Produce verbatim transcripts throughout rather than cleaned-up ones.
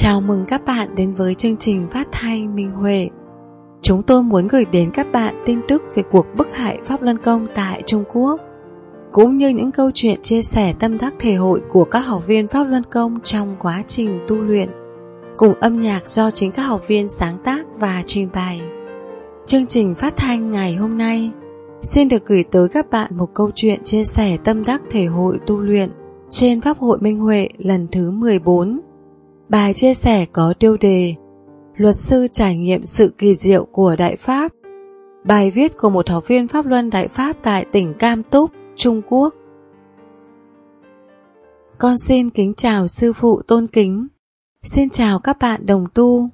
Chào mừng các bạn đến với chương trình phát thanh Minh Huệ. Chúng tôi muốn gửi đến các bạn tin tức về cuộc bức hại Pháp Luân Công tại Trung Quốc, cũng như những câu chuyện chia sẻ tâm đắc thể hội của các học viên Pháp Luân Công trong quá trình tu luyện, cùng âm nhạc do chính các học viên sáng tác và trình bày. Chương trình phát thanh ngày hôm nay xin được gửi tới các bạn một câu chuyện chia sẻ tâm đắc thể hội tu luyện trên Pháp hội Minh Huệ lần thứ mười bốn. Bài chia sẻ có tiêu đề Luật sư trải nghiệm sự kỳ diệu của Đại Pháp. Bài viết của một học viên Pháp Luân Đại Pháp tại tỉnh Cam Túc, Trung Quốc. Con xin kính chào sư phụ tôn kính. Xin chào các bạn đồng tu.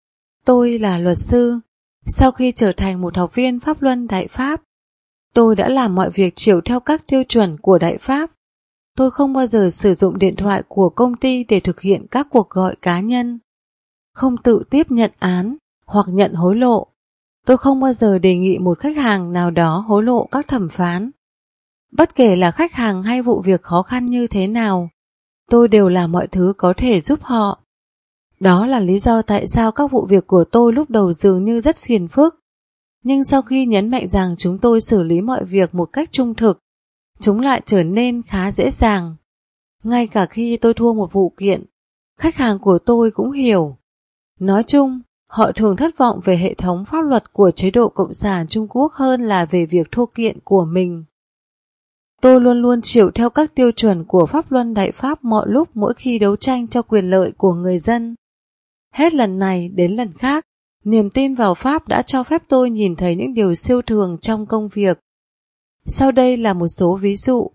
Tôi là luật sư. Sau khi trở thành một học viên Pháp Luân Đại Pháp, tôi đã làm mọi việc chiếu theo các tiêu chuẩn của Đại Pháp. Tôi không bao giờ sử dụng điện thoại của công ty để thực hiện các cuộc gọi cá nhân, không tự tiếp nhận án hoặc nhận hối lộ. Tôi không bao giờ đề nghị một khách hàng nào đó hối lộ các thẩm phán. Bất kể là khách hàng hay vụ việc khó khăn như thế nào, tôi đều làm mọi thứ có thể giúp họ. Đó là lý do tại sao các vụ việc của tôi lúc đầu dường như rất phiền phức, nhưng sau khi nhấn mạnh rằng chúng tôi xử lý mọi việc một cách trung thực, chúng lại trở nên khá dễ dàng. Ngay cả khi tôi thua một vụ kiện, khách hàng của tôi cũng hiểu. Nói chung, họ thường thất vọng về hệ thống pháp luật của chế độ Cộng sản Trung Quốc hơn là về việc thua kiện của mình. Tôi luôn luôn chịu theo các tiêu chuẩn của Pháp Luân Đại Pháp mọi lúc mỗi khi đấu tranh cho quyền lợi của người dân. Hết lần này đến lần khác, niềm tin vào Pháp đã cho phép tôi nhìn thấy những điều siêu thường trong công việc. Sau đây là một số ví dụ.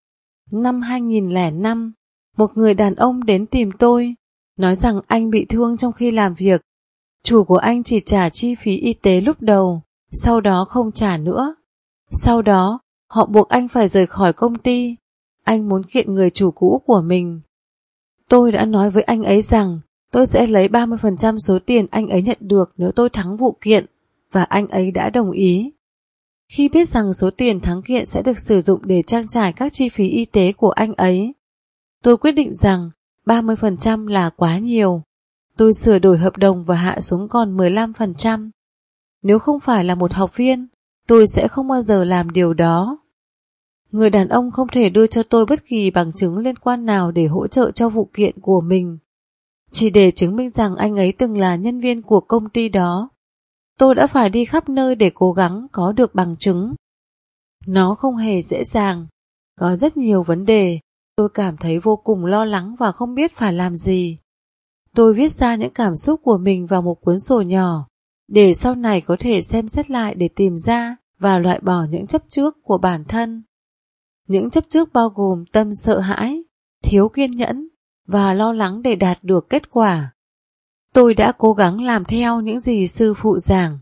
Năm hai nghìn lẻ năm, một người đàn ông đến tìm tôi, nói rằng anh bị thương trong khi làm việc. Chủ của anh chỉ trả chi phí y tế lúc đầu, sau đó không trả nữa. Sau đó, họ buộc anh phải rời khỏi công ty. Anh muốn kiện người chủ cũ của mình. Tôi đã nói với anh ấy rằng tôi sẽ lấy ba mươi phần trăm số tiền anh ấy nhận được nếu tôi thắng vụ kiện, và anh ấy đã đồng ý. Khi biết rằng số tiền thắng kiện sẽ được sử dụng để trang trải các chi phí y tế của anh ấy, tôi quyết định rằng ba mươi phần trăm là quá nhiều. Tôi sửa đổi hợp đồng và hạ xuống còn mười lăm phần trăm. Nếu không phải là một học viên, tôi sẽ không bao giờ làm điều đó. Người đàn ông không thể đưa cho tôi bất kỳ bằng chứng liên quan nào để hỗ trợ cho vụ kiện của mình. Chỉ để chứng minh rằng anh ấy từng là nhân viên của công ty đó, tôi đã phải đi khắp nơi để cố gắng có được bằng chứng. Nó không hề dễ dàng. Có rất nhiều vấn đề. Tôi cảm thấy vô cùng lo lắng và không biết phải làm gì. Tôi viết ra những cảm xúc của mình vào một cuốn sổ nhỏ, để sau này có thể xem xét lại để tìm ra và loại bỏ những chấp trước của bản thân. Những chấp trước bao gồm tâm sợ hãi, thiếu kiên nhẫn và lo lắng để đạt được kết quả. Tôi đã cố gắng làm theo những gì sư phụ giảng.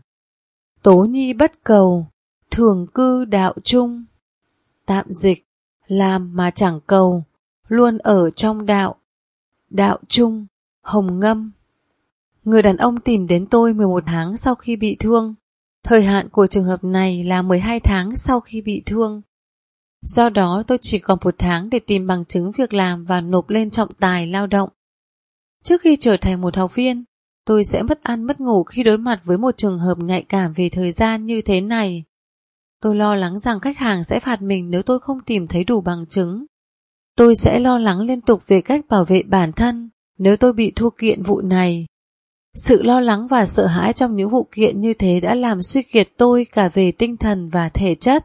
Tố nhi bất cầu, thường cư đạo chung. Tạm dịch, làm mà chẳng cầu, luôn ở trong đạo. Đạo chung, Hồng Ngâm. Người đàn ông tìm đến tôi mười một tháng sau khi bị thương. Thời hạn của trường hợp này là mười hai tháng sau khi bị thương. Do đó tôi chỉ còn một tháng để tìm bằng chứng việc làm và nộp lên trọng tài lao động. Trước khi trở thành một học viên, tôi sẽ mất ăn mất ngủ khi đối mặt với một trường hợp nhạy cảm về thời gian như thế này. Tôi lo lắng rằng khách hàng sẽ phạt mình nếu tôi không tìm thấy đủ bằng chứng. Tôi sẽ lo lắng liên tục về cách bảo vệ bản thân nếu tôi bị thua kiện vụ này. Sự lo lắng và sợ hãi trong những vụ kiện như thế đã làm suy kiệt tôi cả về tinh thần và thể chất.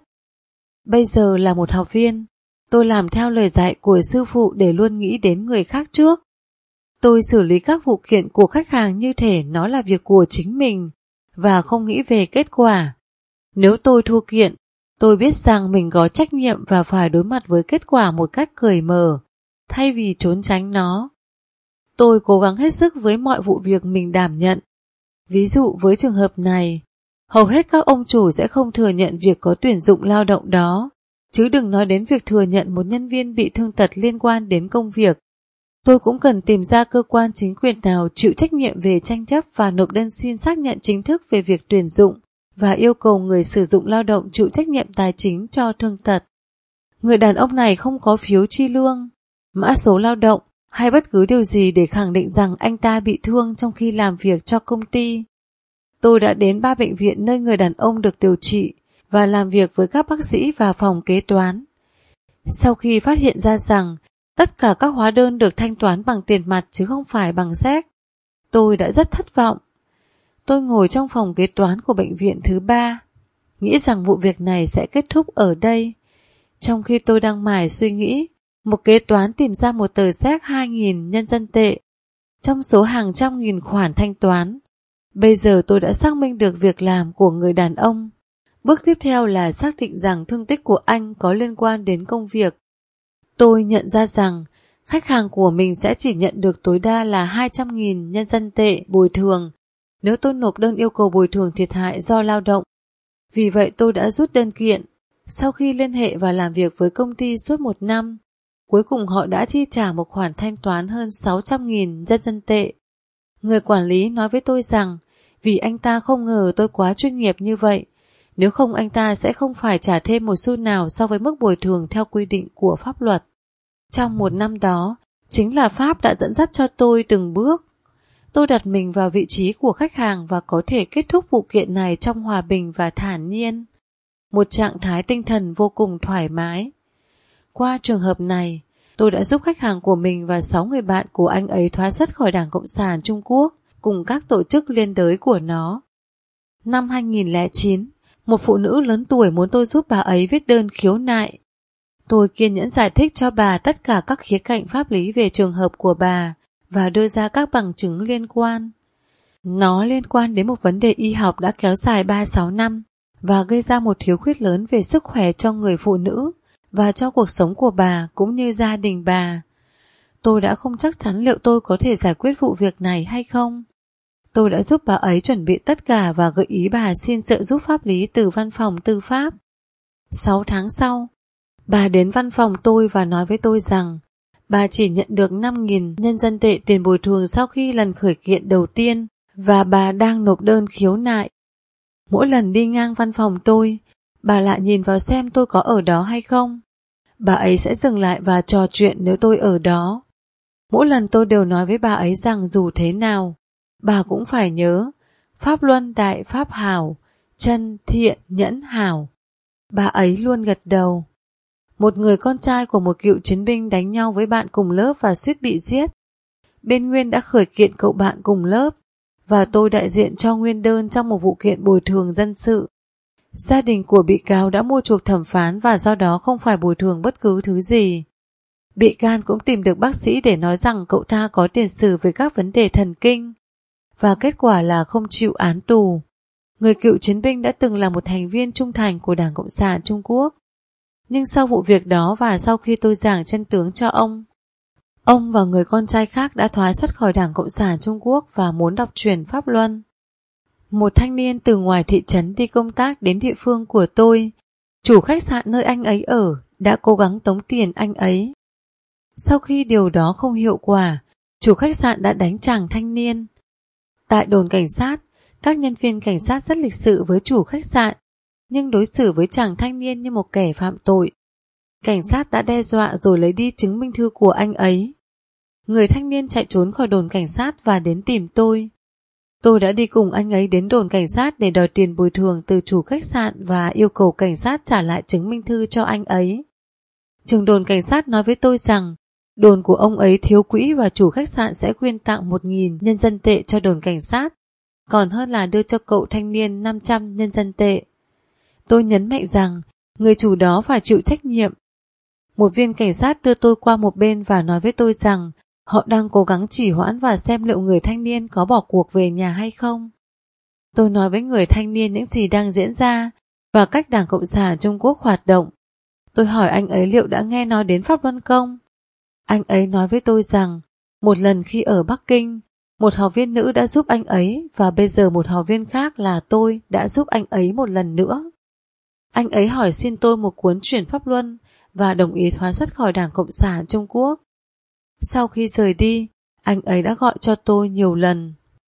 Bây giờ là một học viên, tôi làm theo lời dạy của sư phụ để luôn nghĩ đến người khác trước. Tôi xử lý các vụ kiện của khách hàng như thể nó là việc của chính mình và không nghĩ về kết quả. Nếu tôi thua kiện, tôi biết rằng mình có trách nhiệm và phải đối mặt với kết quả một cách cởi mở, thay vì trốn tránh nó. Tôi cố gắng hết sức với mọi vụ việc mình đảm nhận. Ví dụ với trường hợp này, hầu hết các ông chủ sẽ không thừa nhận việc có tuyển dụng lao động đó, chứ đừng nói đến việc thừa nhận một nhân viên bị thương tật liên quan đến công việc. Tôi cũng cần tìm ra cơ quan chính quyền nào chịu trách nhiệm về tranh chấp và nộp đơn xin xác nhận chính thức về việc tuyển dụng và yêu cầu người sử dụng lao động chịu trách nhiệm tài chính cho thương tật. Người đàn ông này không có phiếu chi lương, mã số lao động hay bất cứ điều gì để khẳng định rằng anh ta bị thương trong khi làm việc cho công ty. Tôi đã đến ba bệnh viện nơi người đàn ông được điều trị và làm việc với các bác sĩ và phòng kế toán. Sau khi phát hiện ra rằng tất cả các hóa đơn được thanh toán bằng tiền mặt chứ không phải bằng séc, tôi đã rất thất vọng. Tôi ngồi trong phòng kế toán của bệnh viện thứ ba, nghĩ rằng vụ việc này sẽ kết thúc ở đây. Trong khi tôi đang mải suy nghĩ, một kế toán tìm ra một tờ séc hai nghìn nhân dân tệ trong số hàng trăm nghìn khoản thanh toán. Bây giờ tôi đã xác minh được việc làm của người đàn ông. Bước tiếp theo là xác định rằng thương tích của anh có liên quan đến công việc. Tôi nhận ra rằng khách hàng của mình sẽ chỉ nhận được tối đa là hai trăm nghìn nhân dân tệ bồi thường nếu tôi nộp đơn yêu cầu bồi thường thiệt hại do lao động. Vì vậy tôi đã rút đơn kiện. Sau khi liên hệ và làm việc với công ty suốt một năm, cuối cùng họ đã chi trả một khoản thanh toán hơn sáu trăm nghìn nhân dân tệ. Người quản lý nói với tôi rằng vì anh ta không ngờ tôi quá chuyên nghiệp như vậy, nếu không anh ta sẽ không phải trả thêm một xu nào so với mức bồi thường theo quy định của pháp luật. Trong một năm đó, chính là Pháp đã dẫn dắt cho tôi từng bước. Tôi đặt mình vào vị trí của khách hàng và có thể kết thúc vụ kiện này trong hòa bình và thản nhiên. Một trạng thái tinh thần vô cùng thoải mái. Qua trường hợp này, tôi đã giúp khách hàng của mình và sáu người bạn của anh ấy thoát xuất khỏi Đảng Cộng sản Trung Quốc cùng các tổ chức liên đới của nó. Năm hai nghìn lẻ chín, một phụ nữ lớn tuổi muốn tôi giúp bà ấy viết đơn khiếu nại. Tôi kiên nhẫn giải thích cho bà tất cả các khía cạnh pháp lý về trường hợp của bà và đưa ra các bằng chứng liên quan. Nó liên quan đến một vấn đề y học đã kéo dài ba mươi sáu năm và gây ra một thiếu khuyết lớn về sức khỏe cho người phụ nữ và cho cuộc sống của bà cũng như gia đình bà. Tôi đã không chắc chắn liệu tôi có thể giải quyết vụ việc này hay không. Tôi đã giúp bà ấy chuẩn bị tất cả và gợi ý bà xin trợ giúp pháp lý từ văn phòng tư pháp. Sáu tháng sau, bà đến văn phòng tôi và nói với tôi rằng bà chỉ nhận được năm nghìn nhân dân tệ tiền bồi thường sau khi lần khởi kiện đầu tiên và bà đang nộp đơn khiếu nại. Mỗi lần đi ngang văn phòng tôi, bà lại nhìn vào xem tôi có ở đó hay không. Bà ấy sẽ dừng lại và trò chuyện nếu tôi ở đó. Mỗi lần tôi đều nói với bà ấy rằng dù thế nào, bà cũng phải nhớ Pháp Luân Đại Pháp Hảo, chân thiện nhẫn hảo. Bà ấy luôn gật đầu. Một người con trai của một cựu chiến binh đánh nhau với bạn cùng lớp và suýt bị giết. Bên Nguyên đã khởi kiện cậu bạn cùng lớp và tôi đại diện cho nguyên đơn trong một vụ kiện bồi thường dân sự. Gia đình của bị cáo đã mua chuộc thẩm phán và do đó không phải bồi thường bất cứ thứ gì. Bị can cũng tìm được bác sĩ để nói rằng cậu ta có tiền sử về các vấn đề thần kinh và kết quả là không chịu án tù. Người cựu chiến binh đã từng là một thành viên trung thành của Đảng Cộng sản Trung Quốc. Nhưng sau vụ việc đó và sau khi tôi giảng chân tướng cho ông, ông và người con trai khác đã thoái xuất khỏi Đảng Cộng sản Trung Quốc và muốn đọc truyền Pháp Luân. Một thanh niên từ ngoài thị trấn đi công tác đến địa phương của tôi. Chủ khách sạn nơi anh ấy ở đã cố gắng tống tiền anh ấy. Sau khi điều đó không hiệu quả, chủ khách sạn đã đánh chàng thanh niên. Tại đồn cảnh sát, các nhân viên cảnh sát rất lịch sự với chủ khách sạn, nhưng đối xử với chàng thanh niên như một kẻ phạm tội. Cảnh sát đã đe dọa rồi lấy đi chứng minh thư của anh ấy. Người thanh niên chạy trốn khỏi đồn cảnh sát và đến tìm tôi. Tôi đã đi cùng anh ấy đến đồn cảnh sát để đòi tiền bồi thường từ chủ khách sạn và yêu cầu cảnh sát trả lại chứng minh thư cho anh ấy. Trưởng đồn cảnh sát nói với tôi rằng đồn của ông ấy thiếu quỹ và chủ khách sạn sẽ quyên tặng một nghìn nhân dân tệ cho đồn cảnh sát, còn hơn là đưa cho cậu thanh niên năm trăm nhân dân tệ. Tôi nhấn mạnh rằng người chủ đó phải chịu trách nhiệm. Một viên cảnh sát đưa tôi qua một bên và nói với tôi rằng họ đang cố gắng trì hoãn và xem liệu người thanh niên có bỏ cuộc về nhà hay không. Tôi nói với người thanh niên những gì đang diễn ra và cách Đảng Cộng sản Trung Quốc hoạt động. Tôi hỏi anh ấy liệu đã nghe nói đến Pháp Luân không? Anh ấy nói với tôi rằng một lần khi ở Bắc Kinh, một học viên nữ đã giúp anh ấy và bây giờ một học viên khác là tôi đã giúp anh ấy một lần nữa. Anh ấy hỏi xin tôi một cuốn truyền Pháp Luân và đồng ý thoái xuất khỏi Đảng Cộng sản Trung Quốc. Sau khi rời đi, anh ấy đã gọi cho tôi nhiều lần.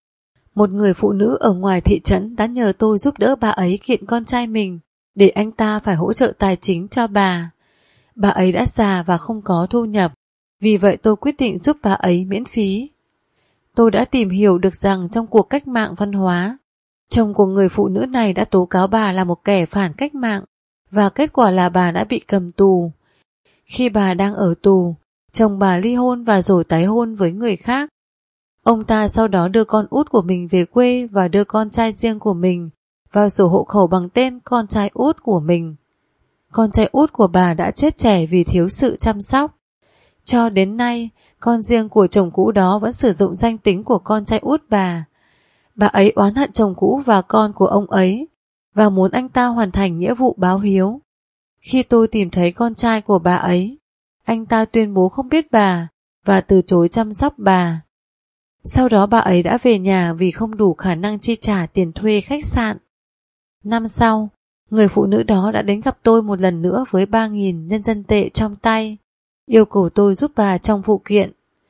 Một người phụ nữ ở ngoài thị trấn đã nhờ tôi giúp đỡ bà ấy kiện con trai mình để anh ta phải hỗ trợ tài chính cho bà. Bà ấy đã già và không có thu nhập. Vì vậy tôi quyết định giúp bà ấy miễn phí. Tôi đã tìm hiểu được rằng trong cuộc cách mạng văn hóa, chồng của người phụ nữ này đã tố cáo bà là một kẻ phản cách mạng, và kết quả là bà đã bị cầm tù. Khi bà đang ở tù, chồng bà ly hôn và rồi tái hôn với người khác. Ông ta sau đó đưa con út của mình về quê và đưa con trai riêng của mình vào sổ hộ khẩu bằng tên con trai út của mình. Con trai út của bà đã chết trẻ vì thiếu sự chăm sóc. Cho đến nay, con riêng của chồng cũ đó vẫn sử dụng danh tính của con trai út bà. Bà ấy oán hận chồng cũ và con của ông ấy và muốn anh ta hoàn thành nghĩa vụ báo hiếu. Khi tôi tìm thấy con trai của bà ấy, anh ta tuyên bố không biết bà và từ chối chăm sóc bà. Sau đó bà ấy đã về nhà vì không đủ khả năng chi trả tiền thuê khách sạn. Năm sau, người phụ nữ đó đã đến gặp tôi một lần nữa với ba nghìn nhân dân tệ trong tay, yêu cầu tôi giúp bà trong vụ kiện.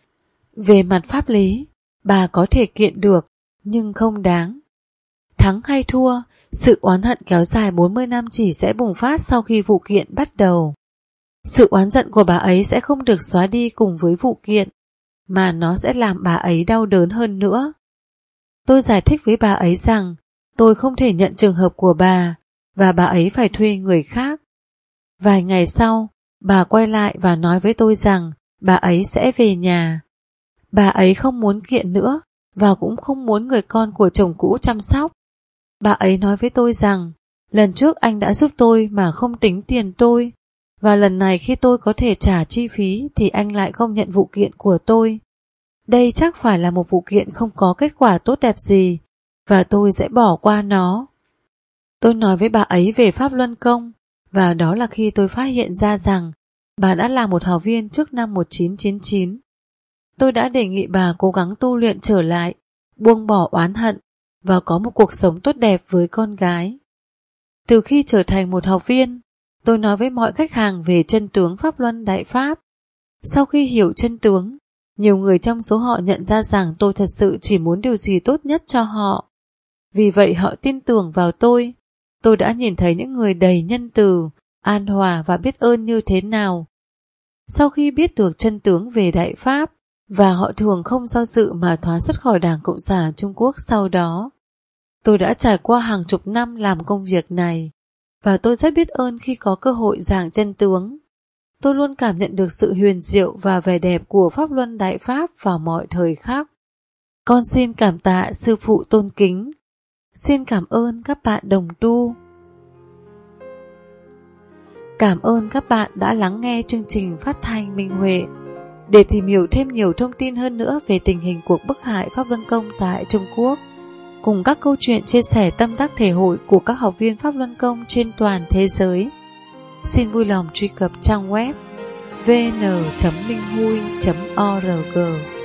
Về mặt pháp lý, bà có thể kiện được, nhưng không đáng. Thắng hay thua, sự oán hận kéo dài bốn mươi năm chỉ sẽ bùng phát sau khi vụ kiện bắt đầu. Sự oán giận của bà ấy sẽ không được xóa đi cùng với vụ kiện, mà nó sẽ làm bà ấy đau đớn hơn nữa. Tôi giải thích với bà ấy rằng tôi không thể nhận trường hợp của bà và bà ấy phải thuê người khác. Vài ngày sau, bà quay lại và nói với tôi rằng bà ấy sẽ về nhà. Bà ấy không muốn kiện nữa và cũng không muốn người con của chồng cũ chăm sóc. Bà ấy nói với tôi rằng lần trước anh đã giúp tôi mà không tính tiền tôi, và lần này khi tôi có thể trả chi phí thì anh lại không nhận vụ kiện của tôi. Đây chắc phải là một vụ kiện không có kết quả tốt đẹp gì, và tôi sẽ bỏ qua nó. Tôi nói với bà ấy về pháp luân công, và đó là khi tôi phát hiện ra rằng bà đã là một học viên trước năm một nghìn chín trăm chín mươi chín. Tôi đã đề nghị bà cố gắng tu luyện trở lại, buông bỏ oán hận và có một cuộc sống tốt đẹp với con gái. Từ khi trở thành một học viên, tôi nói với mọi khách hàng về chân tướng pháp luân đại pháp. Sau khi hiểu chân tướng, nhiều người trong số họ nhận ra rằng tôi thật sự chỉ muốn điều gì tốt nhất cho họ. Vì vậy họ tin tưởng vào tôi. Tôi đã nhìn thấy những người đầy nhân từ, an hòa và biết ơn như thế nào. Sau khi biết được chân tướng về đại pháp, và họ thường không do dự mà thoái xuất khỏi Đảng Cộng sản Trung Quốc sau đó. Tôi đã trải qua hàng chục năm làm công việc này, và tôi rất biết ơn khi có cơ hội giảng chân tướng. Tôi luôn cảm nhận được sự huyền diệu và vẻ đẹp của pháp luân đại pháp vào mọi thời khắc. Con xin cảm tạ sư phụ tôn kính. Xin cảm ơn các bạn đồng tu. Cảm ơn các bạn đã lắng nghe chương trình phát thanh Minh Huệ. Để tìm hiểu thêm nhiều thông tin hơn nữa về tình hình cuộc bức hại Pháp Luân Công tại Trung Quốc, cùng các câu chuyện chia sẻ tâm đắc thể hội của các học viên Pháp Luân Công trên toàn thế giới, xin vui lòng truy cập trang web vê en chấm minh hui chấm o rờ giê.